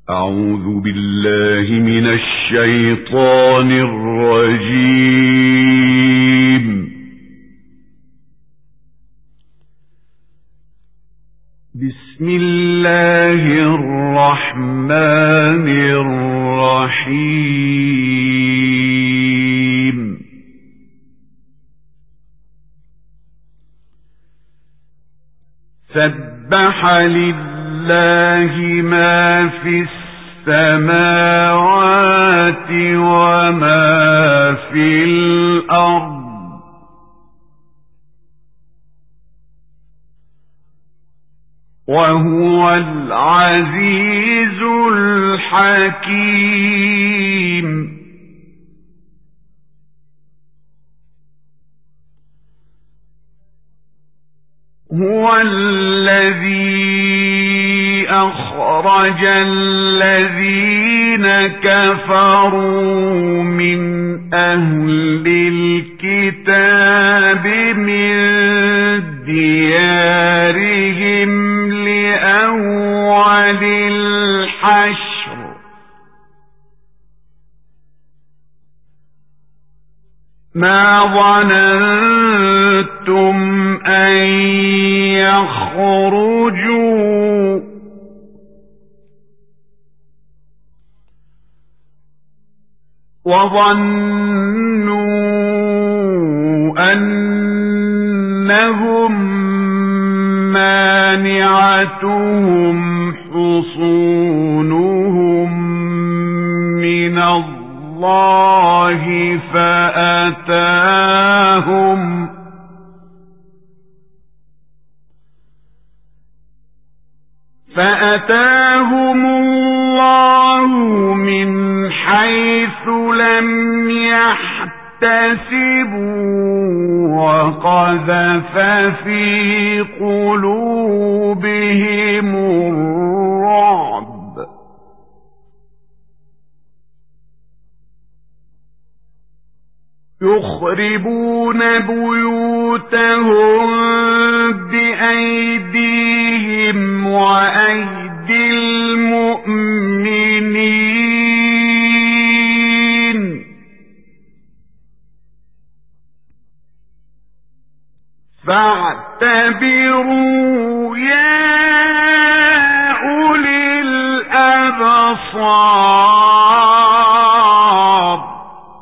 أعوذ بالله من الشيطان الرجيم. بسم الله الرحمن الرحيم. سبح لله ما في السماوات وما في الأرض وهو العزيز الحكيم. هو الذي أخرج الذين كفروا من أهل الكتاب من ديارهم لأول الحشر ما ظننتم أن يخرجوا وظنوا أنهم مانعتهم حصونهم من الله فأتاهم الله من حيث لم يحتسبوا وقذف في قلوبهم الرعب يخربون بيوتهم بأيديهم وأيدي المؤمنين فاعتبروا يا أولي الأبصار.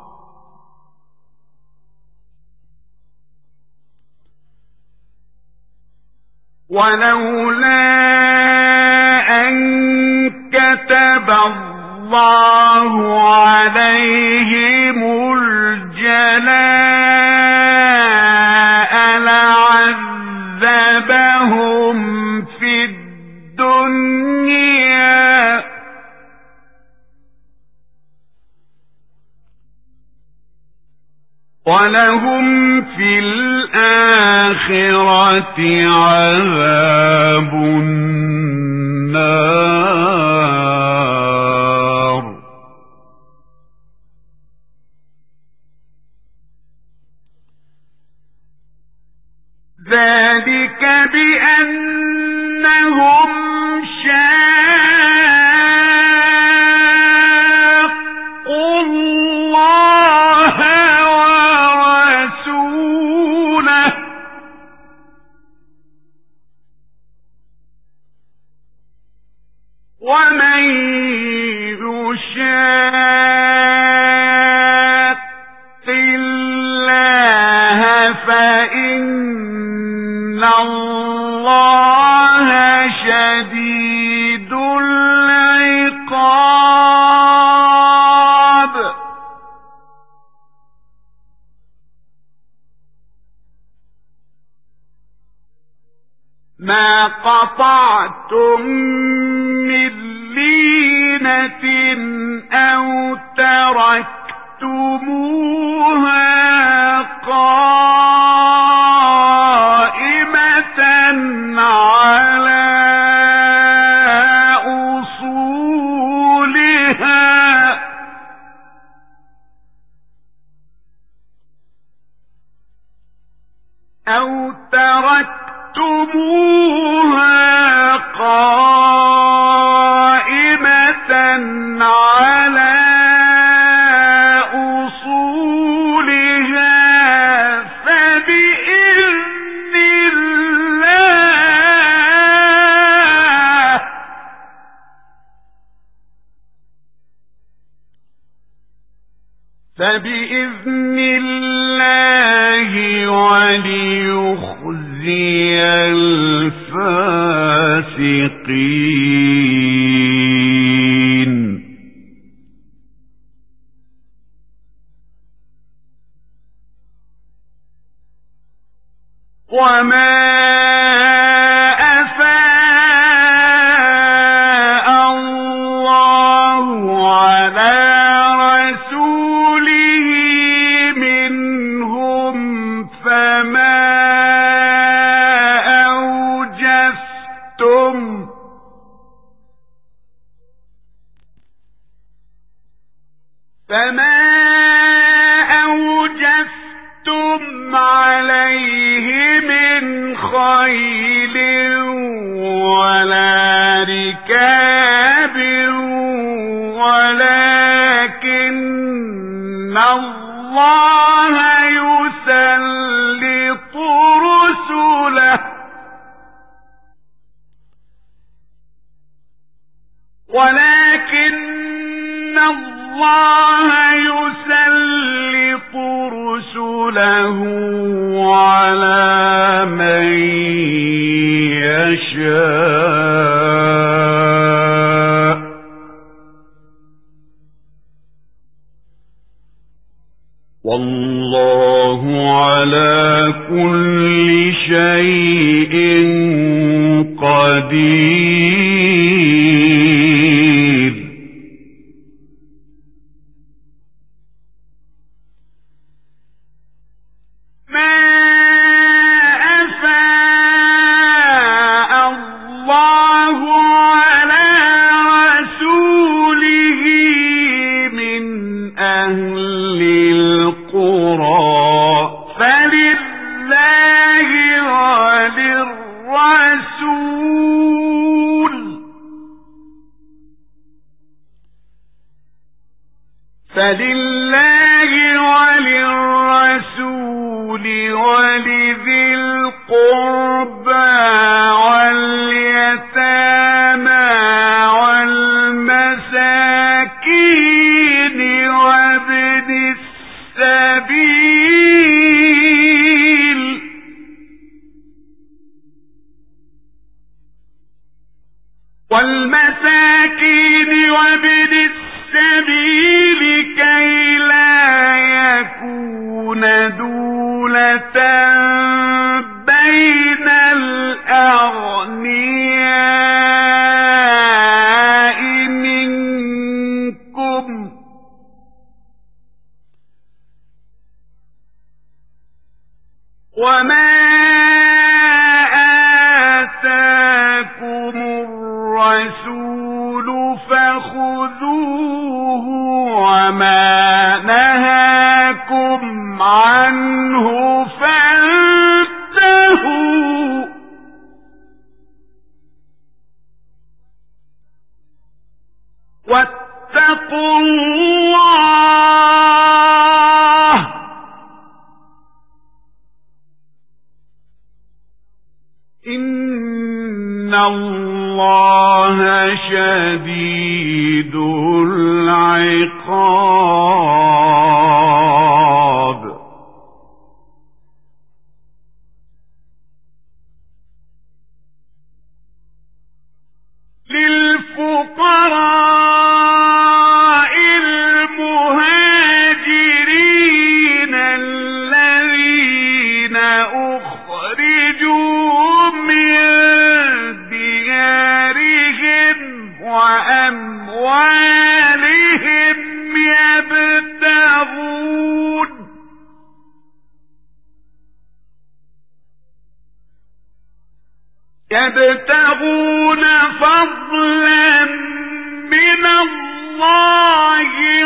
ولولا أن كتب الله عليهم الجلاء لعذبهم في الدنيا ولهم في الآخرة عذاب النار. ذلك بأنهم شاقوا الله ورسوله ومن يشاق الله فإن الله شديد العقاب. ما قطعتم من لينة أو تركتموها قائمة على أصولها أو تركتموها قائمة فبإذن الله وليخزي الفاسقين. وما أوجفتم عليه من خيل ولا ركاب ولكن الله يسلط رسله على من يشاء والله على كل شيء قدير. فلله وللرسول ولذي القربى واليتامى والمساكين وابن السبيل كي لا يكون دولة بين الأغنياء منكم وما آتاكم الرسول فخذوه وما نهاكم عنه فانتهوا واتقوا الله إن الله شديد العقاب. للفقراء المهاجرين الذين أخرجوا من ديارهم وأموالهم يبتغون فضلا من الله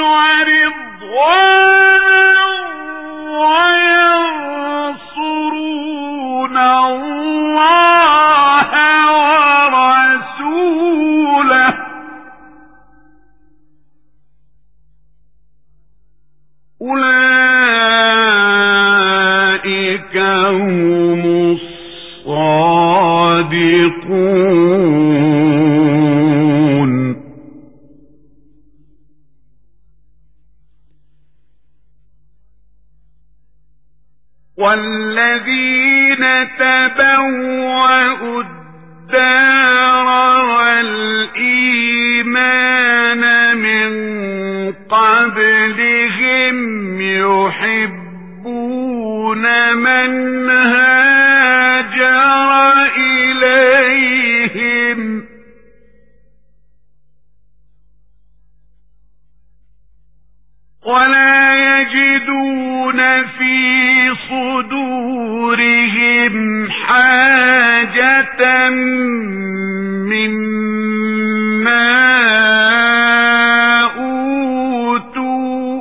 ورضوانا وينصرون الله ورسوله أولئك هم الصادقون. والذين تبوأوا الدار والإيمان من قبلهم يحبون من هاجر إليهم ولا يجدون في صدورهم حاجة مما أوتوا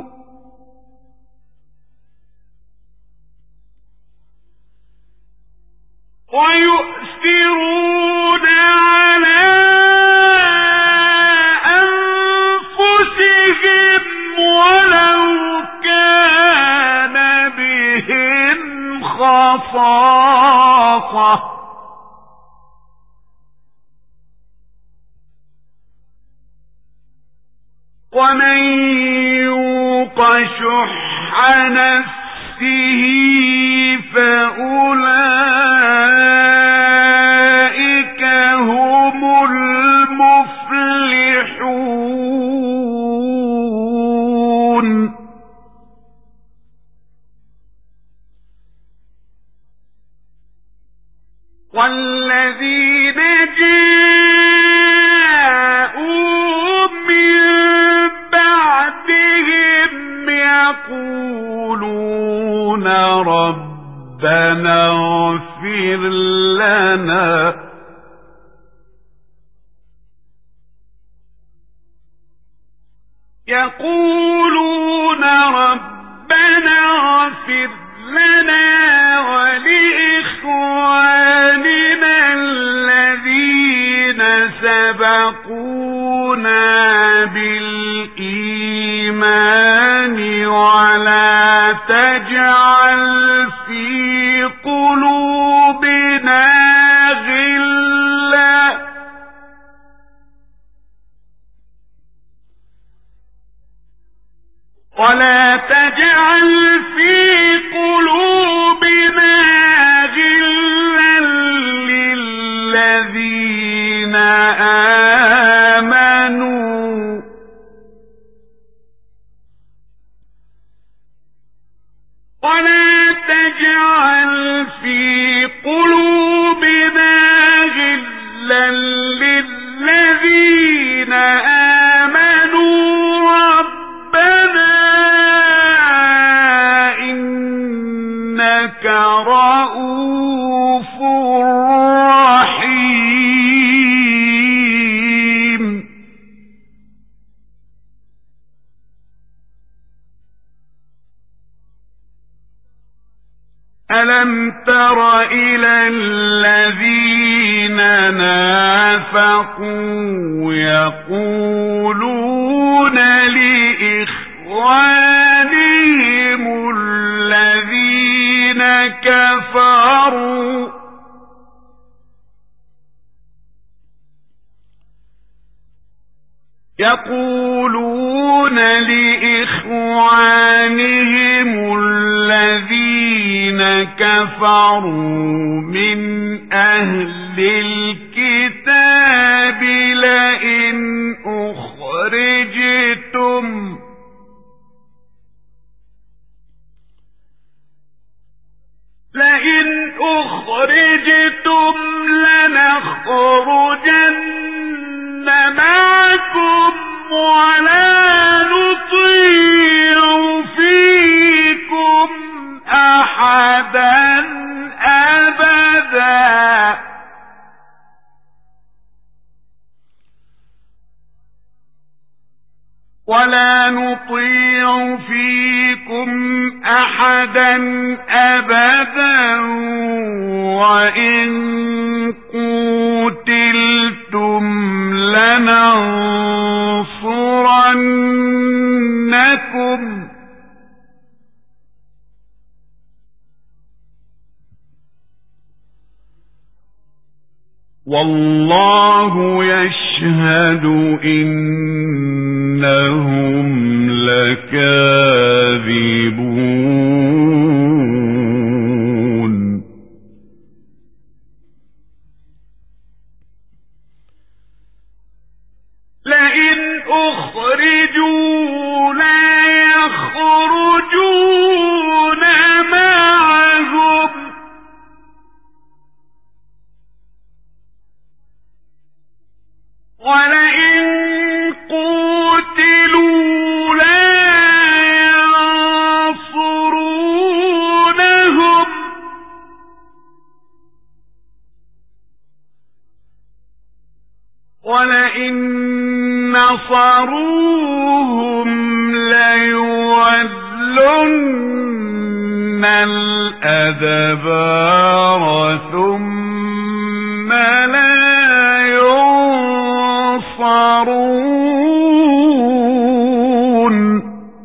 ويؤثرون على أنفسهم ولو كان بهم خصاصة ومن يوق شح نفسه فأولئك هم المفلحون. والذين جاءوا من بعدهم يقولون ربنا اغفر لنا ولإخواننا الذين سبقونا بالإيمان ولا تجعل في قلوبنا غلا للذين آمنوا ربنا إنك رؤوف رحيم. ألم تر إلى الذين نافقوا يقولون لإخوانهم الذين كفروا من أهل الكتاب لئن أخرجتم لنخرجن معكم ولا نطيع فيكم أحدا أبدا وإن قوتلتم لننصرنكم والله يشهد إنهم لكاذبون. ليولن الأدبار ثم لا ينصرون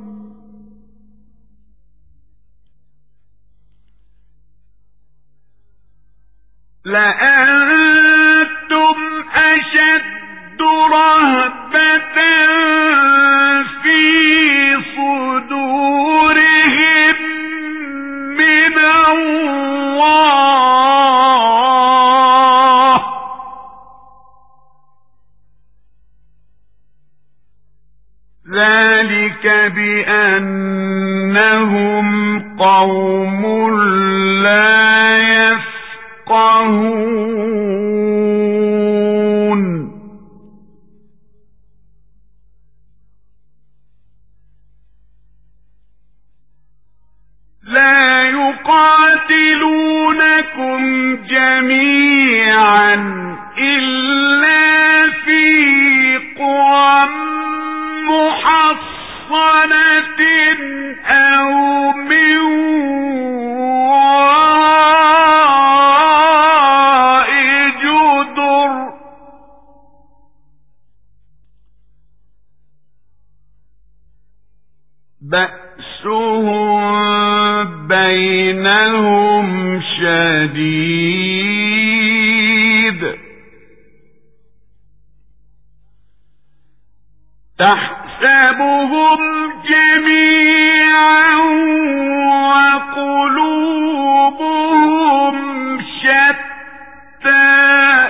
لأنتم أشد رهبة في صدورهم من الله ذلك بأنهم قوم لا يفقهون لا يقاتلونكم جميعا إلا في قرى محصنة أو من وراء جدر بأسهم بينهم شديد تحسبهم جميعا وقلوبهم شتى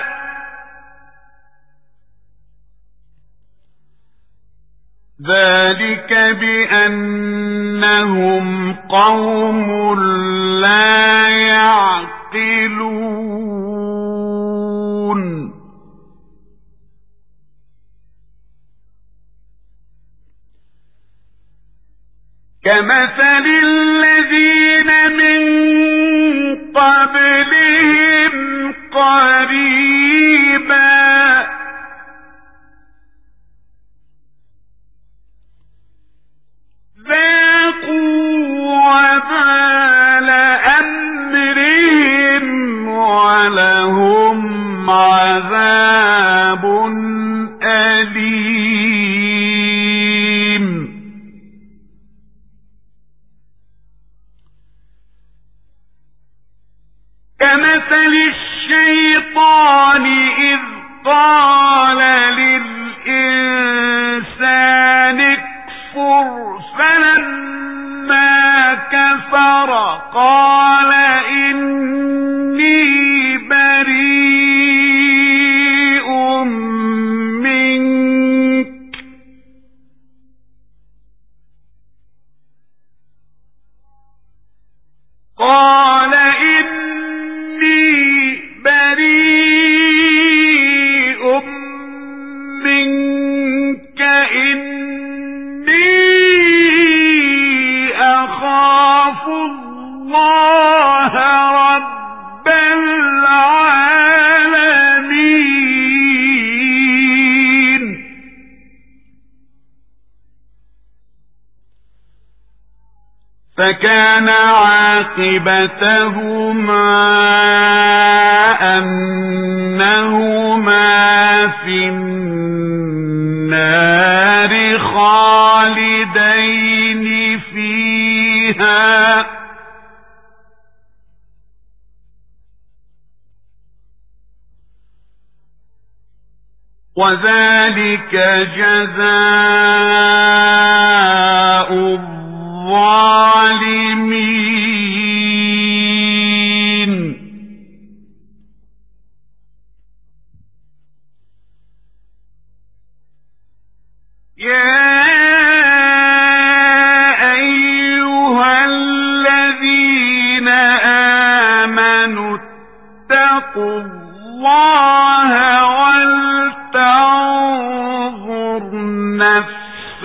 ذلك بأنهم قوم لا يعقلون كمثل الذين من قبلهم قريبا ذاقوا وبال أمرهم ولهم عذاب أليم كمثل الشيطان إذ قال للإنسان اكفر فلما كفر قال إني بريء منك قال إني بريء منك إني أخاف الله رب العالمين فكان عاقبتهما أنهما في النار خالدين فيها وذلك جزاء الظالمين يا أيها الذين آمنوا اتقوا الله ولتنظر نفس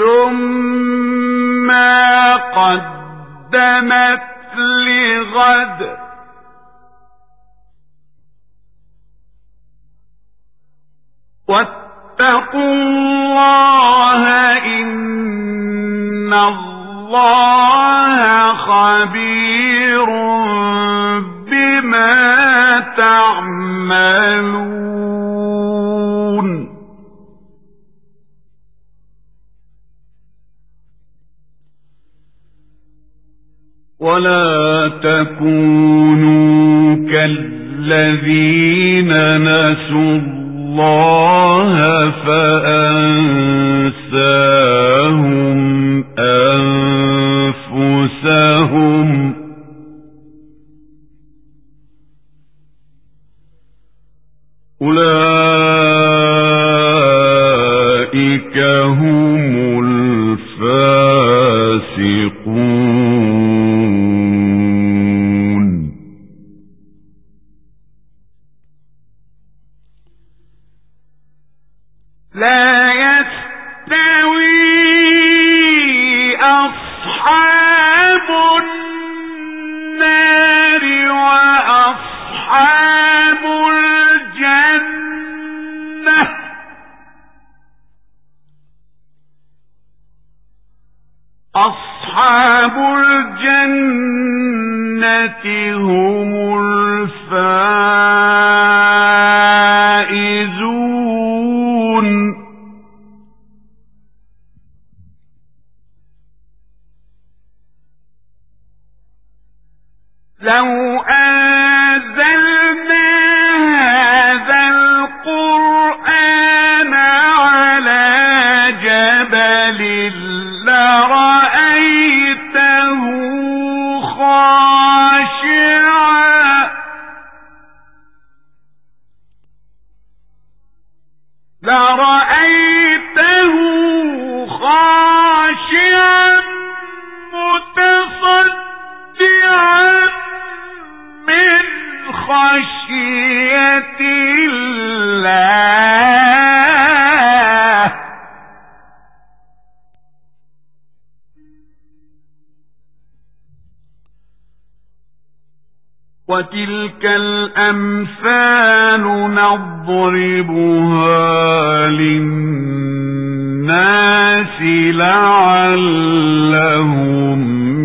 ما قدمت لغد واتقوا الله إن الله خبير بما تعملون ولا تكونوا كالذين نسوا الله فأنساهم أنفسهم أولئك هم الفاسقون لا يستوي أصحاب النار وأصحاب الجنة أصحاب الجنة هم الفائزون لو أنزلنا هذا القرآن على جبل لرأيته خاشعا متصدعا من خشية الله وتلك الأمثال نضربها للناس لعلهم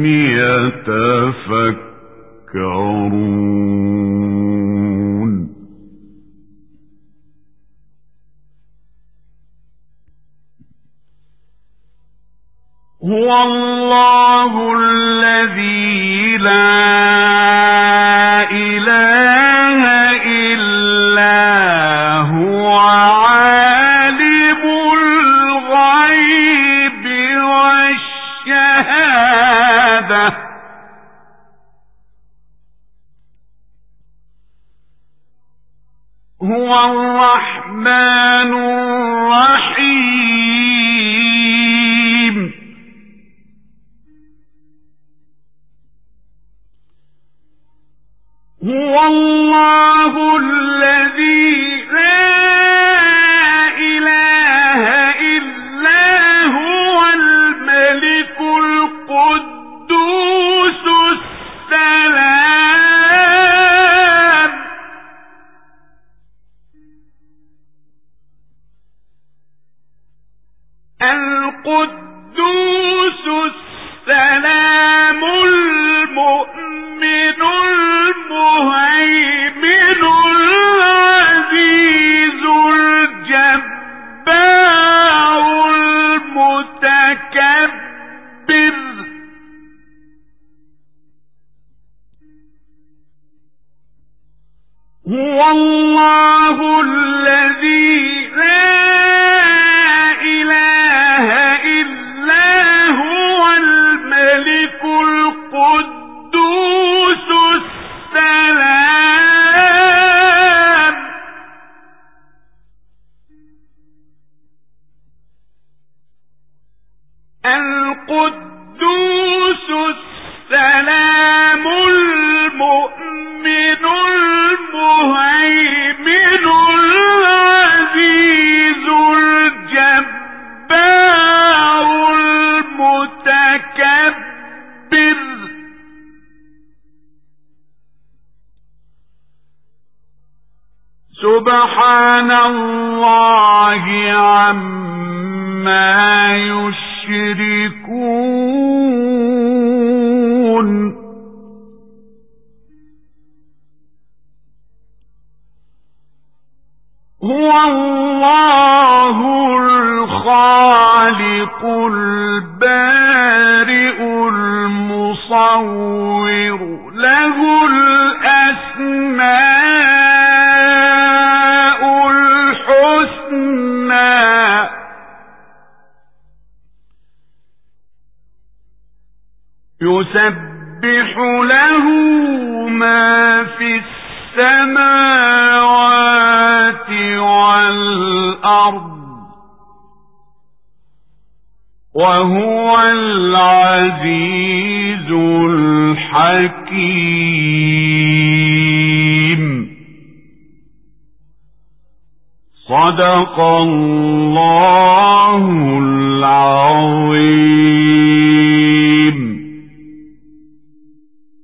يتفكرون هو الله الذي لا إله إلا هو عالم الغيب والشهادة هو الرحمن الرحيم هو الله الذي لا إله إلا هو الملك القدوس السلام القدوس السلام المؤمن المهيمن العزيز الجبار المتكبر هو الله الذي لا إله إلا هو الملك القدوس السلام القدوس السلام المؤمن المهيمن العزيز الجبار المتكبر سبحان الله عما يشركون هو الله الخالق البارئ المصور له الأسماء الحسنى يسبح له ما في السماوات والأرض وهو العزيز الحكيم صدق الله العظيم